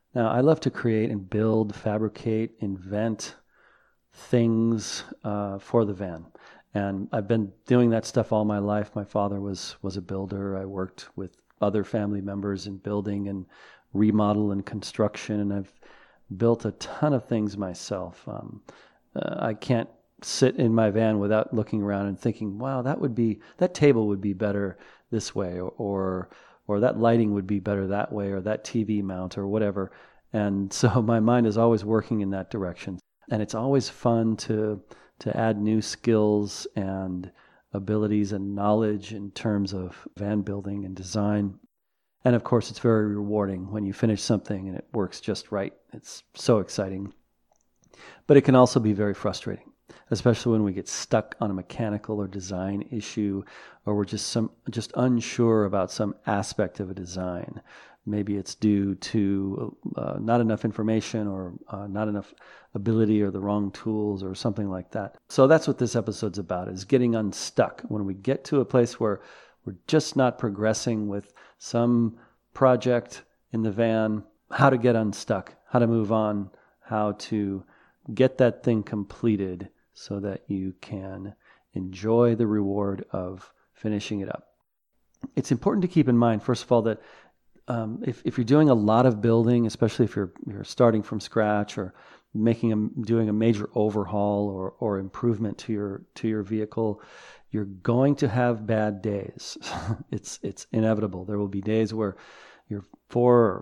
Now, I love to create and build, fabricate, invent things for the van. And I've been doing that stuff all my life. My father was a builder. I worked with other family members in building and remodel and construction, and I've built a ton of things myself. I can't sit in my van without looking around and thinking, "Wow, that table would be better this way," or that lighting would be better that way, or that TV mount, or whatever. And so my mind is always working in that direction, and it's always fun to add new skills and abilities and knowledge in terms of van building and design. And of course, it's very rewarding when you finish something and it works just right. It's so exciting. But it can also be very frustrating, especially when we get stuck on a mechanical or design issue, or we're just unsure about some aspect of a design. Maybe it's due to not enough information, or not enough ability, or the wrong tools, or something like that. So that's what this episode's about, is getting unstuck. When we get to a place where we're just not progressing with some project in the van, how to get unstuck, how to move on, how to get that thing completed so that you can enjoy the reward of finishing it up. It's important to keep in mind, first of all, that if you're doing a lot of building, especially if you're starting from scratch, or doing a major overhaul or improvement to your vehicle, you're going to have bad days. It's inevitable. There will be days where you're 4 or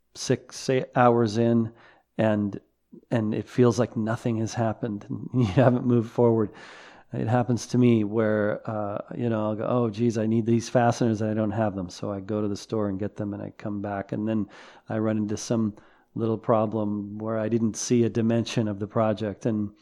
6 hours in, and it feels like nothing has happened and you haven't moved forward. It happens to me where, I'll go, oh, geez, I need these fasteners and I don't have them. So I go to the store and get them, and I come back, and then I run into some little problem where I didn't see a dimension of the project, and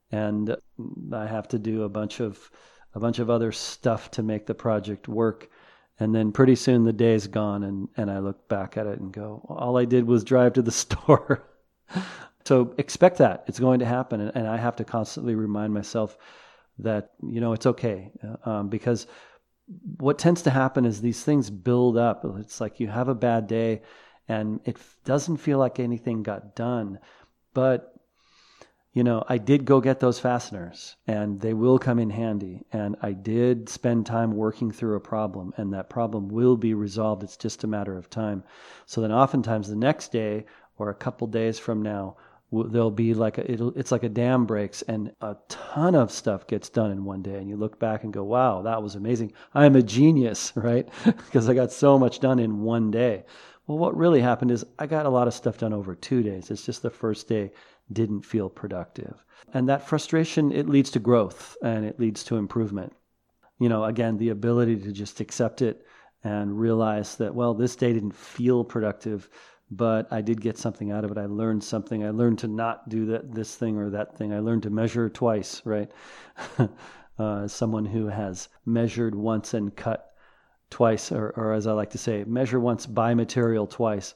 I have to do a bunch of other stuff to make the project work. And then pretty soon the day's gone, and I look back at it and go, all I did was drive to the store. So expect that. It's going to happen. And I have to constantly remind myself that, it's okay. Because what tends to happen is these things build up. It's like you have a bad day and it doesn't feel like anything got done. But, I did go get those fasteners, and they will come in handy. And I did spend time working through a problem, and that problem will be resolved. It's just a matter of time. So then oftentimes the next day or a couple days from now, there'll be it's like a dam breaks and a ton of stuff gets done in one day, and you look back and go, wow, that was amazing. I'm a genius, right? Because I got so much done in one day. Well, what really happened is I got a lot of stuff done over 2 days. It's just the first day didn't feel productive. And that frustration, it leads to growth and it leads to improvement. Again, the ability to just accept it and realize that, well, this day didn't feel productive, but I did get something out of it. I learned something. I learned to not do this thing or that thing. I learned to measure twice, right? As someone who has measured once and cut twice, or as I like to say, measure once, buy material twice.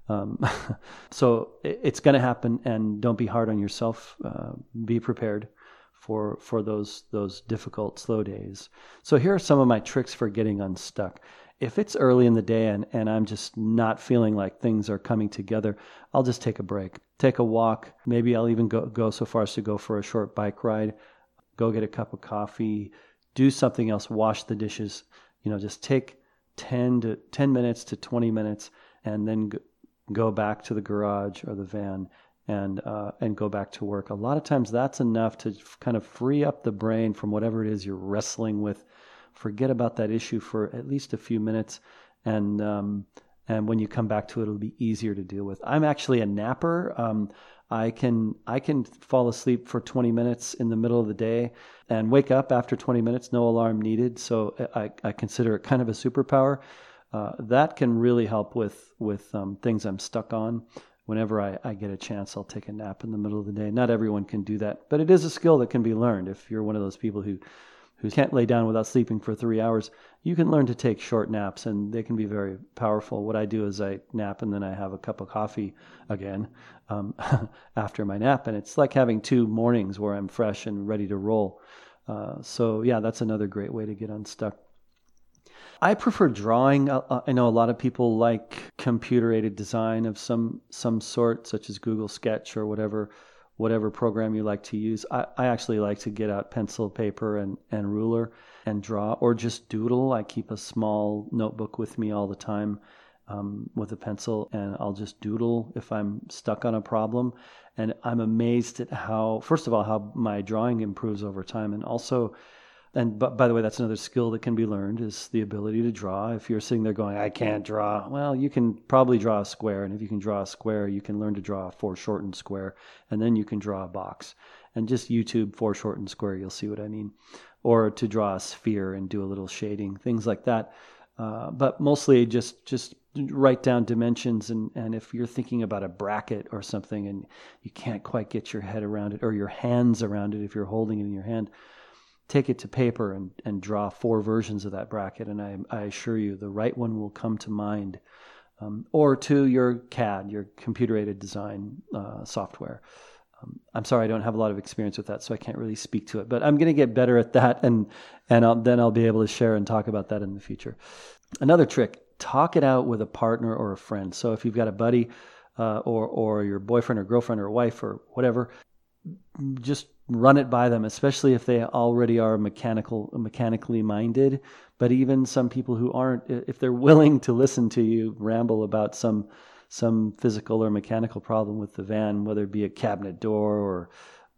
So it's going to happen, and don't be hard on yourself. Be prepared for those difficult, slow days. So here are some of my tricks for getting unstuck. If it's early in the day and I'm just not feeling like things are coming together, I'll just take a break, take a walk. Maybe I'll even go so far as to go for a short bike ride, go get a cup of coffee, do something else, wash the dishes. Just take 10 minutes to 20 minutes, and then go back to the garage or the van and go back to work. A lot of times that's enough to kind of free up the brain from whatever it is you're wrestling with. Forget about that issue for at least a few minutes, and when you come back to it, it'll be easier to deal with. I'm actually a napper. I can fall asleep for 20 minutes in the middle of the day and wake up after 20 minutes, no alarm needed. So I consider it kind of a superpower. That can really help with things I'm stuck on. Whenever I get a chance, I'll take a nap in the middle of the day. Not everyone can do that, but it is a skill that can be learned. If you're one of those people who can't lay down without sleeping for 3 hours, you can learn to take short naps, and they can be very powerful. What I do is I nap, and then I have a cup of coffee again after my nap, and it's like having 2 mornings where I'm fresh and ready to roll. So yeah, that's another great way to get unstuck. I prefer drawing. I know a lot of people like computer-aided design of some sort, such as Google Sketch or whatever program you like to use. I actually like to get out pencil, paper, and ruler and draw, or just doodle. I keep a small notebook with me all the time with a pencil, and I'll just doodle if I'm stuck on a problem. And I'm amazed at first of all, how my drawing improves over time, and also, but by the way, that's another skill that can be learned, is the ability to draw. If you're sitting there going, I can't draw, well, you can probably draw a square. And if you can draw a square, you can learn to draw a foreshortened square, and then you can draw a box. And just YouTube foreshortened square, you'll see what I mean. Or to draw a sphere and do a little shading, things like that. But mostly just write down dimensions. And if you're thinking about a bracket or something and you can't quite get your head around it, or your hands around it if you're holding it in your hand, take it to paper and draw 4 versions of that bracket, and I assure you the right one will come to mind. Or to your CAD, your computer-aided design software. I'm sorry, I don't have a lot of experience with that, so I can't really speak to it. But I'm going to get better at that, and then I'll be able to share and talk about that in the future. Another trick, talk it out with a partner or a friend. So if you've got a buddy or your boyfriend or girlfriend or wife or whatever, just run it by them, especially if they already are mechanically minded. But even some people who aren't, if they're willing to listen to you ramble about some physical or mechanical problem with the van, whether it be a cabinet door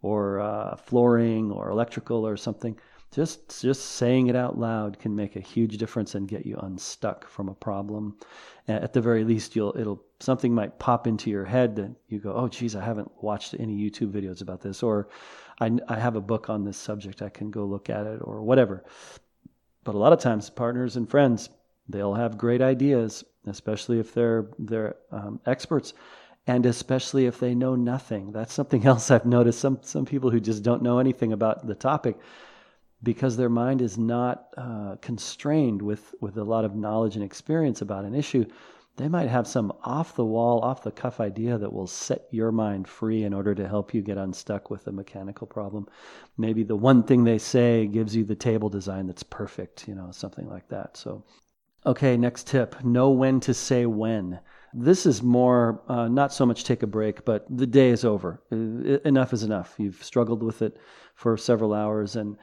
or flooring or electrical or something, just saying it out loud can make a huge difference and get you unstuck from a problem. At the very least, something might pop into your head that you go, oh, geez, I haven't watched any YouTube videos about this, or I have a book on this subject, I can go look at it, or whatever. But a lot of times, partners and friends, they'll have great ideas, especially if they're experts, and especially if they know nothing. That's something else I've noticed. Some people who just don't know anything about the topic, because their mind is not constrained with a lot of knowledge and experience about an issue, they might have some off-the-wall, off-the-cuff idea that will set your mind free in order to help you get unstuck with a mechanical problem. Maybe the one thing they say gives you the table design that's perfect, something like that. So, okay, next tip, know when to say when. This is more, not so much take a break, but the day is over. Enough is enough. You've struggled with it for several hours, and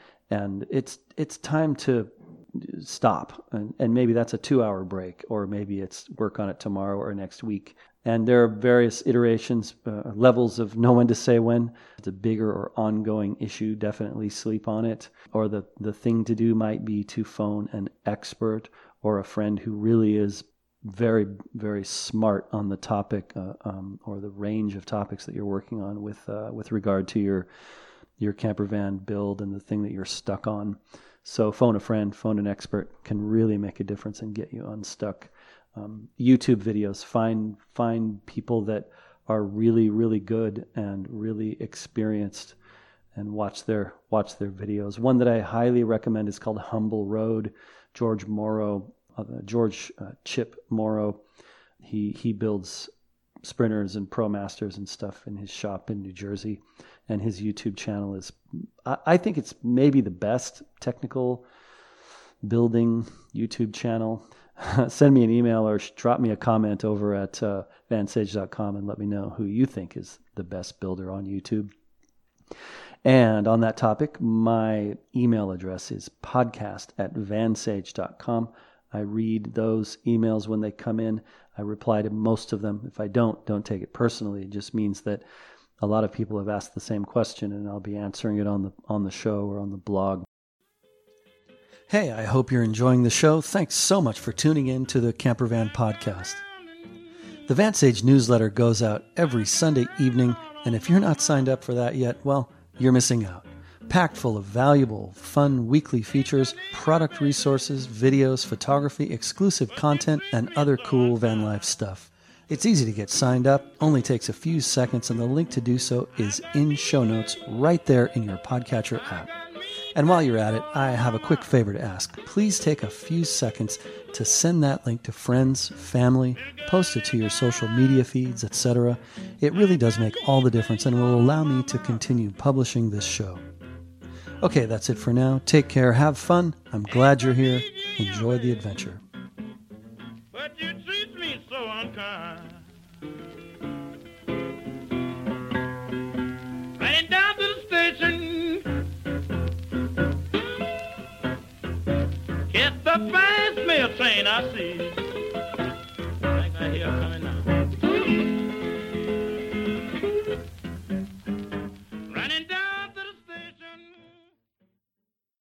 it's time to stop. And maybe that's a 2-hour break, or maybe it's work on it tomorrow or next week. And there are various iterations, levels of know when to say when. If it's a bigger or ongoing issue, definitely sleep on it. Or the thing to do might be to phone an expert or a friend who really is very, very smart on the topic or the range of topics that you're working on with regard to your camper van build and the thing that you're stuck on. So phone a friend, phone an expert can really make a difference and get you unstuck. YouTube videos, find people that are really, really good and really experienced, and watch their videos. One that I highly recommend is called Humble Road. George Chip Morrow. He builds Sprinters and ProMasters and stuff in his shop in New Jersey, and his YouTube channel is, I think it's maybe the best technical building YouTube channel. Send me an email or drop me a comment over at vansage.com and let me know who you think is the best builder on YouTube. And on that topic, my email address is podcast@vansage.com. I read those emails when they come in. I reply to most of them. If I don't take it personally. It just means that a lot of people have asked the same question, and I'll be answering it on the show or on the blog. Hey, I hope you're enjoying the show. Thanks so much for tuning in to the Campervan Podcast. The Vansage newsletter goes out every Sunday evening, and if you're not signed up for that yet, well, you're missing out. Packed full of valuable, fun weekly features, product resources, videos, photography, exclusive content, and other cool van life stuff. It's easy to get signed up, only takes a few seconds, and the link to do so is in show notes right there in your podcatcher app. And while you're at it, I have a quick favor to ask. Please take a few seconds to send that link to friends, family, post it to your social media feeds, etc. It really does make all the difference and will allow me to continue publishing this show. Okay, that's it for now. Take care, have fun. I'm glad you're here. Enjoy the adventure. But you treat me so unkind. Ran down to the station, catch the fast mail train I see. I think I hear coming.